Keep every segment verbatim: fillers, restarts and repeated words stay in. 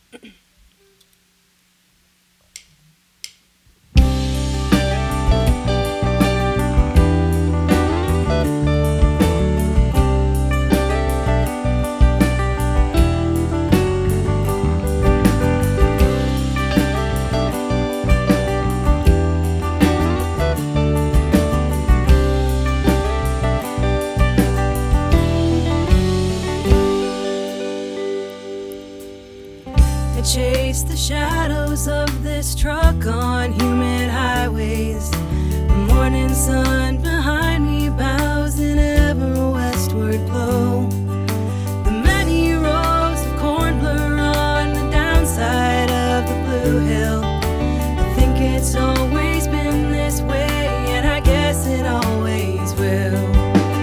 I chase the shadows of this truck on humid highways. The morning sun behind me bows in ever westward glow. The many rows of corn blur on the downside of the Blue Hill. I think it's always been this way, and I guess it always will.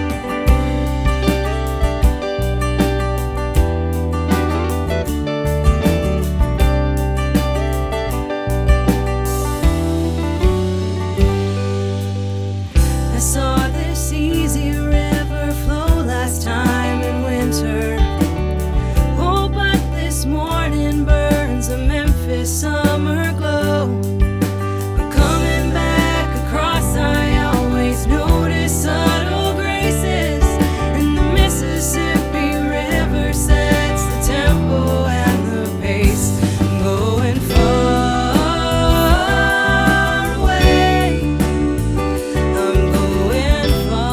I saw this easy river flow last time in winter. Oh, but this morning burns a Memphis summer glow. But coming back across, I always notice subtle graces, and the Mississippi River sets the tempo and the pace. I'm going far away. I'm going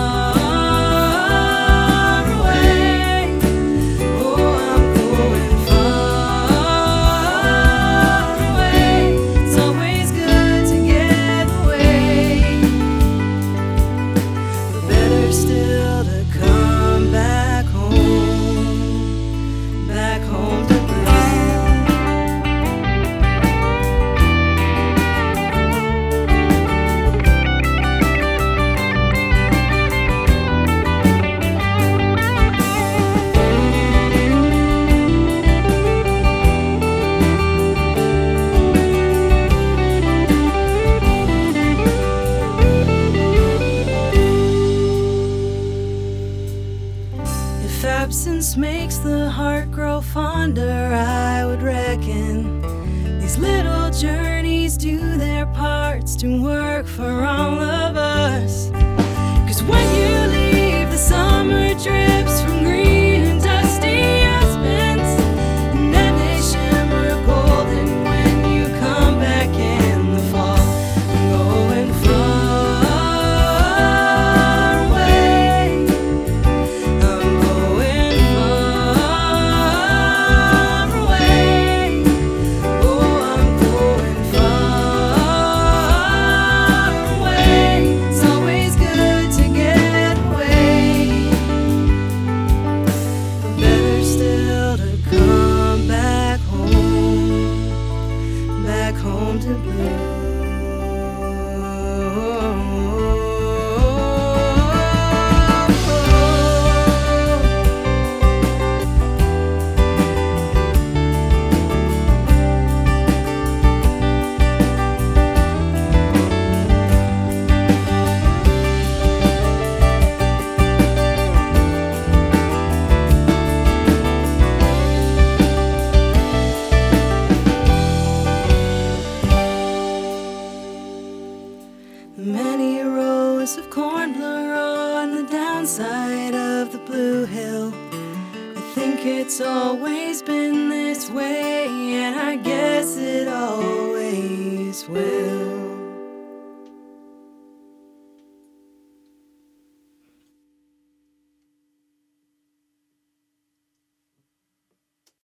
far away. Oh, I'm going far away. It's always good to get away, but better still to come back home, back home to Blue. If absence makes the heart grow fonder, I would reckon these little journeys do their parts to work for all of us. 'Cause when you leave, the summer drips from green and dusty aspens, and then they shimmer golden when you come back in the fall. I'm going far away. I'm going far away. Oh, I'm going far away. It's always good to get away, but better still to come back home, back home to Blue. Many rows of corn blur on the downside of the Blue Hill. I think it's always been this way, and I guess it always will.